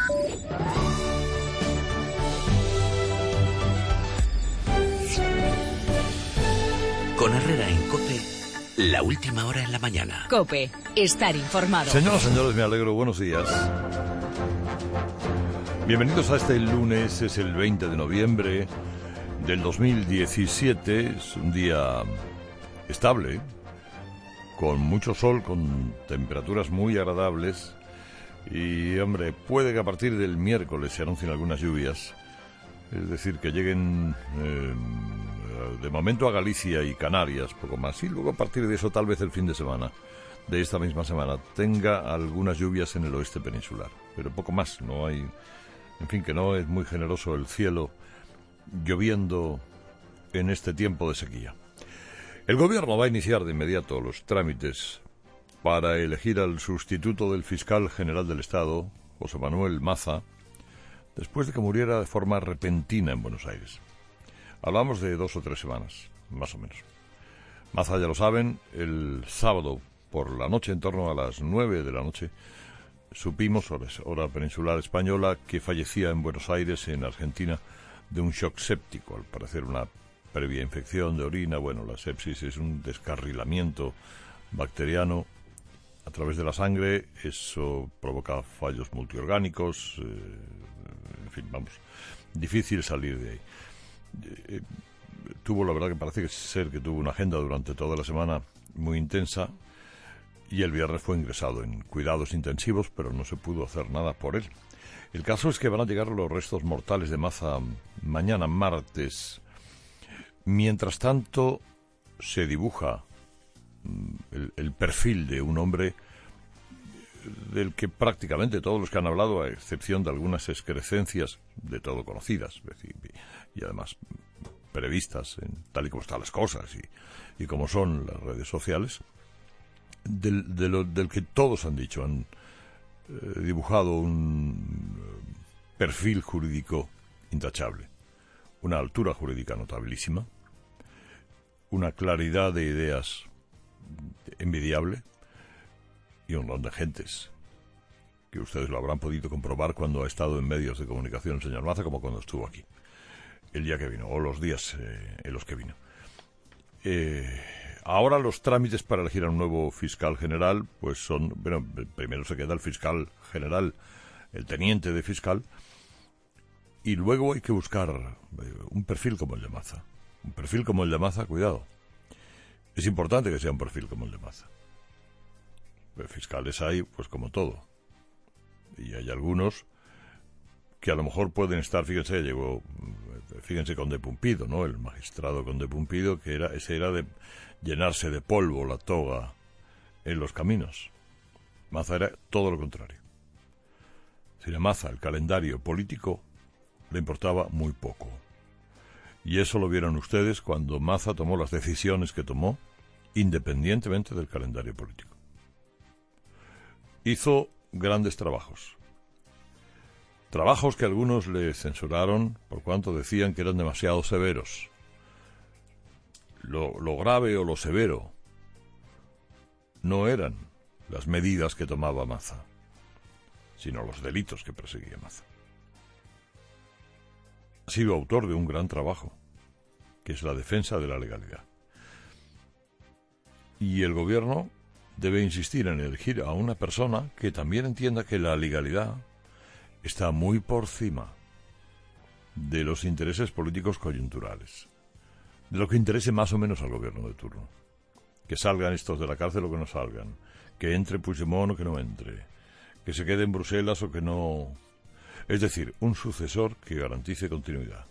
Con Herrera en COPE, la última hora en la mañana. COPE, estar informado. Señoras y señores, me alegro, buenos días. Bienvenidos a este lunes, es el 20 de noviembre del 2017. Es un día estable, con mucho sol, con temperaturas muy agradables. Y, hombre, puede que a partir del miércoles se anuncien algunas lluvias. Es decir, que lleguen de momento a Galicia y Canarias, poco más. Y luego a partir de eso, tal vez el fin de semana, de esta misma semana, tenga algunas lluvias en el oeste peninsular. Pero poco más, no hay... En fin, que no es muy generoso el cielo lloviendo en este tiempo de sequía. El gobierno va a iniciar de inmediato los trámites para elegir al sustituto del fiscal general del Estado, José Manuel Maza, después de que muriera de forma repentina en Buenos Aires. Hablamos de 2 o 3 semanas, más o menos. Maza, ya lo saben, el sábado por la noche, en torno a las 9 de la noche, supimos, hora peninsular española, que fallecía en Buenos Aires, en Argentina, de un shock séptico, al parecer una previa infección de orina. Bueno, la sepsis es un descarrilamiento bacteriano a través de la sangre, eso provoca fallos multiorgánicos, en fin, vamos, difícil salir de ahí. Tuvo, la verdad que parece ser que tuvo una agenda durante toda la semana muy intensa, y el viernes fue ingresado en cuidados intensivos, pero no se pudo hacer nada por él. El caso es que van a llegar los restos mortales de Maza mañana, martes. Mientras tanto, se dibuja el perfil de un hombre del que prácticamente todos los que han hablado, a excepción de algunas excrescencias de todo conocidas y además previstas tal y como están las cosas y como son las redes sociales, del que todos han dicho, han dibujado un perfil jurídico intachable, una altura jurídica notabilísima, una claridad de ideas envidiable y un montón de gentes que ustedes lo habrán podido comprobar cuando ha estado en medios de comunicación el señor Maza, como cuando estuvo aquí el día que vino, o los días en los que vino. Ahora los trámites para elegir a un nuevo fiscal general, pues son, bueno, primero se queda el fiscal general, el teniente de fiscal, y luego hay que buscar un perfil como el de Maza. Un perfil como el de Maza, cuidado. Es importante que sea un perfil como el de Maza. Fiscales hay, pues como todo. Y hay algunos que a lo mejor pueden estar, fíjense Conde Pumpido, ¿no? El magistrado Conde Pumpido, ese era de llenarse de polvo la toga en los caminos. Maza era todo lo contrario. Si a Maza el calendario político le importaba muy poco. Y eso lo vieron ustedes cuando Maza tomó las decisiones que tomó, independientemente del calendario político. Hizo grandes trabajos. Trabajos que algunos le censuraron por cuanto decían que eran demasiado severos. Lo grave o lo severo no eran las medidas que tomaba Maza, sino los delitos que perseguía Maza. Ha sido autor de un gran trabajo, que es la defensa de la legalidad. Y el gobierno debe insistir en elegir a una persona que también entienda que la legalidad está muy por encima de los intereses políticos coyunturales, de lo que interese más o menos al gobierno de turno. Que salgan estos de la cárcel o que no salgan, que entre Puigdemont o que no entre, que se quede en Bruselas o que no... Es decir, un sucesor que garantice continuidad.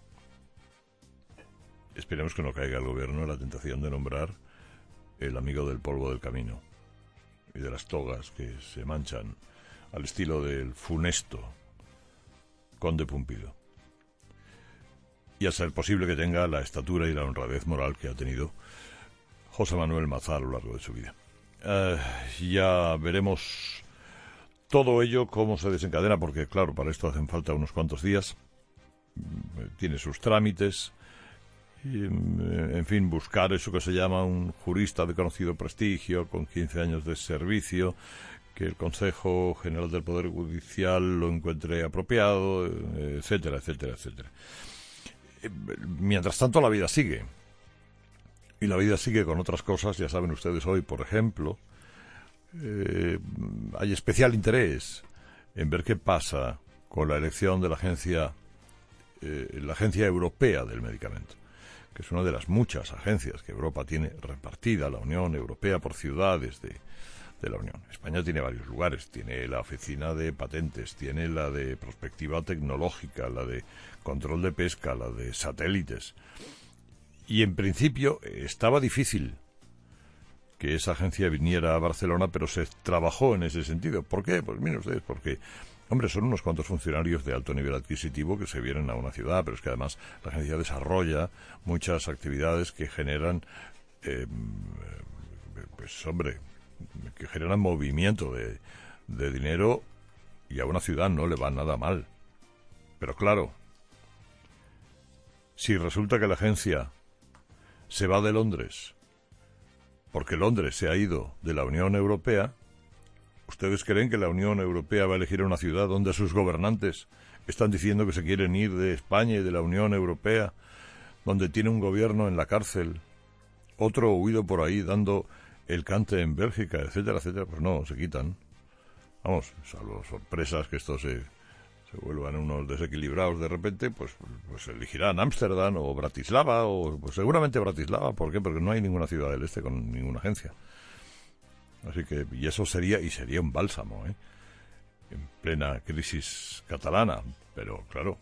Esperemos que no caiga el gobierno en la tentación de nombrar el amigo del polvo del camino y de las togas que se manchan al estilo del funesto Conde Pumpido. Y a ser posible que tenga la estatura y la honradez moral que ha tenido José Manuel Maza a lo largo de su vida. Ya veremos todo ello cómo se desencadena, porque claro, para esto hacen falta unos cuantos días. Tiene sus trámites. Y, en fin, buscar eso que se llama un jurista de conocido prestigio, con 15 años de servicio, que el Consejo General del Poder Judicial lo encuentre apropiado, etcétera, etcétera, etcétera. Mientras tanto, la vida sigue. Y la vida sigue con otras cosas, ya saben ustedes hoy, por ejemplo, hay especial interés en ver qué pasa con la elección de la Agencia Europea del Medicamento, que es una de las muchas agencias que Europa tiene repartida, la Unión Europea, por ciudades de la Unión. España tiene varios lugares, tiene la oficina de patentes, tiene la de prospectiva tecnológica, la de control de pesca, la de satélites. Y en principio estaba difícil que esa agencia viniera a Barcelona, pero se trabajó en ese sentido. ¿Por qué? Pues miren ustedes, porque, hombre, son unos cuantos funcionarios de alto nivel adquisitivo que se vienen a una ciudad, pero es que además la agencia desarrolla muchas actividades que generan, pues hombre, que generan movimiento de dinero, y a una ciudad no le va nada mal. Pero claro, si resulta que la agencia se va de Londres porque Londres se ha ido de la Unión Europea, ¿ustedes creen que la Unión Europea va a elegir una ciudad donde sus gobernantes están diciendo que se quieren ir de España y de la Unión Europea, donde tiene un gobierno en la cárcel, otro huido por ahí dando el cante en Bélgica, etcétera, etcétera? Pues no, se quitan. Vamos, salvo sorpresas que estos se vuelvan unos desequilibrados de repente, pues elegirán Ámsterdam o Bratislava, o pues seguramente Bratislava. ¿Por qué? Porque no hay ninguna ciudad del este con ninguna agencia. Así que, y eso sería un bálsamo, en plena crisis catalana. Pero claro,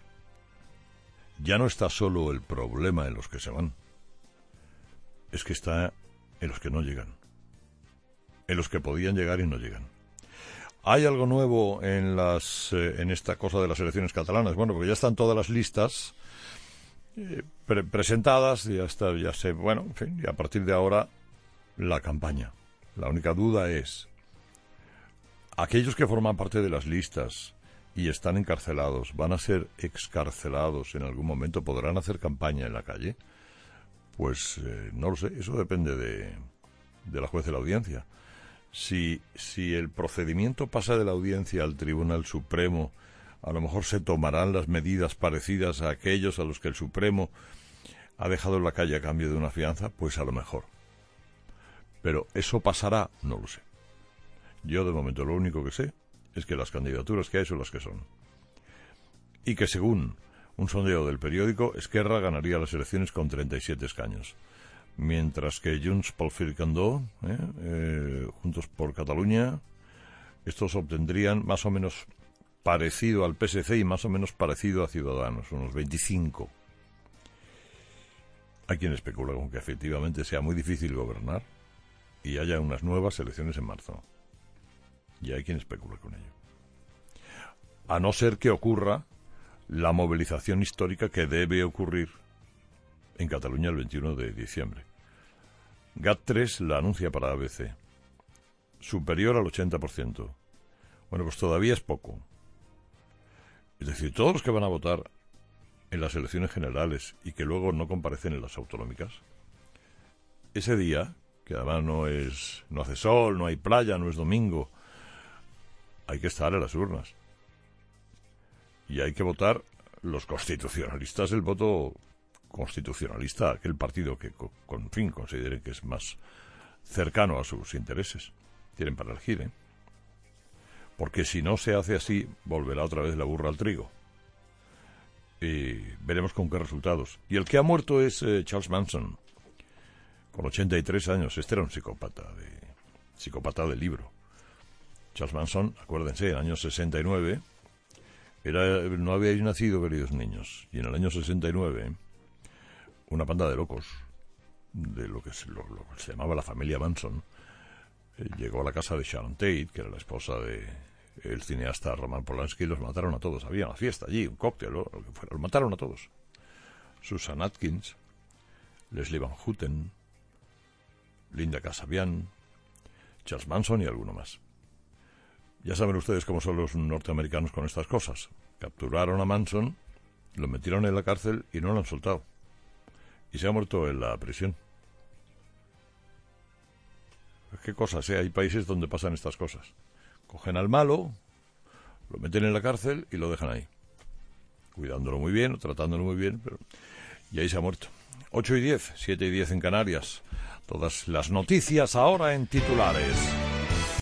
ya no está solo el problema en los que se van, es que está en los que no llegan, en los que podían llegar y no llegan. ¿Hay algo nuevo en esta cosa de las elecciones catalanas? Bueno, porque ya están todas las listas presentadas, y bueno, en fin, y a partir de ahora la campaña. La única duda es, aquellos que forman parte de las listas y están encarcelados, ¿van a ser excarcelados en algún momento? ¿Podrán hacer campaña en la calle? Pues no lo sé, eso depende de la juez de la audiencia. Si el procedimiento pasa de la audiencia al Tribunal Supremo, a lo mejor se tomarán las medidas parecidas a aquellos a los que el Supremo ha dejado en la calle a cambio de una fianza, pues a lo mejor. Pero ¿eso pasará? No lo sé. Yo de momento lo único que sé es que las candidaturas que hay son las que son. Y que según un sondeo del periódico, Esquerra ganaría las elecciones con 37 escaños. Mientras que Junts pel Circandó, Juntos por Cataluña, estos obtendrían más o menos parecido al PSC y más o menos parecido a Ciudadanos, unos 25. Hay quien especula con que efectivamente sea muy difícil gobernar y haya unas nuevas elecciones en marzo. Y hay quien especula con ello. A no ser que ocurra la movilización histórica que debe ocurrir en Cataluña el 21 de diciembre. GAT3 la anuncia para ABC. Superior al 80%. Bueno, pues todavía es poco. Es decir, todos los que van a votar en las elecciones generales y que luego no comparecen en las autonómicas, ese día, que además no hace sol, no hay playa, no es domingo, hay que estar en las urnas. Y hay que votar los constitucionalistas, el voto constitucionalista, aquel partido que, con fin, consideren que es más cercano a sus intereses. Tienen para elegir, Porque si no se hace así, volverá otra vez la burra al trigo. Y veremos con qué resultados. Y el que ha muerto es Charles Manson, con 83 años. Este era un psicópata de libro. Charles Manson, acuérdense, en el año 69, no habíais nacido, queridos niños, y en el año 69, una banda de locos, de lo que se llamaba la familia Manson, llegó a la casa de Sharon Tate, que era la esposa del cineasta Roman Polanski, y los mataron a todos. Había una fiesta allí, un cóctel, lo que fuera, los mataron a todos. Susan Atkins, Leslie Van Houten, Linda Kasabian, Charles Manson y alguno más. Ya saben ustedes cómo son los norteamericanos con estas cosas. Capturaron a Manson, lo metieron en la cárcel y no lo han soltado. Y se ha muerto en la prisión. ¿Qué cosas, Hay países donde pasan estas cosas. Cogen al malo, lo meten en la cárcel y lo dejan ahí, cuidándolo muy bien, tratándolo muy bien, y ahí se ha muerto. 8:10, 7:10 en Canarias. Todas las noticias ahora en titulares.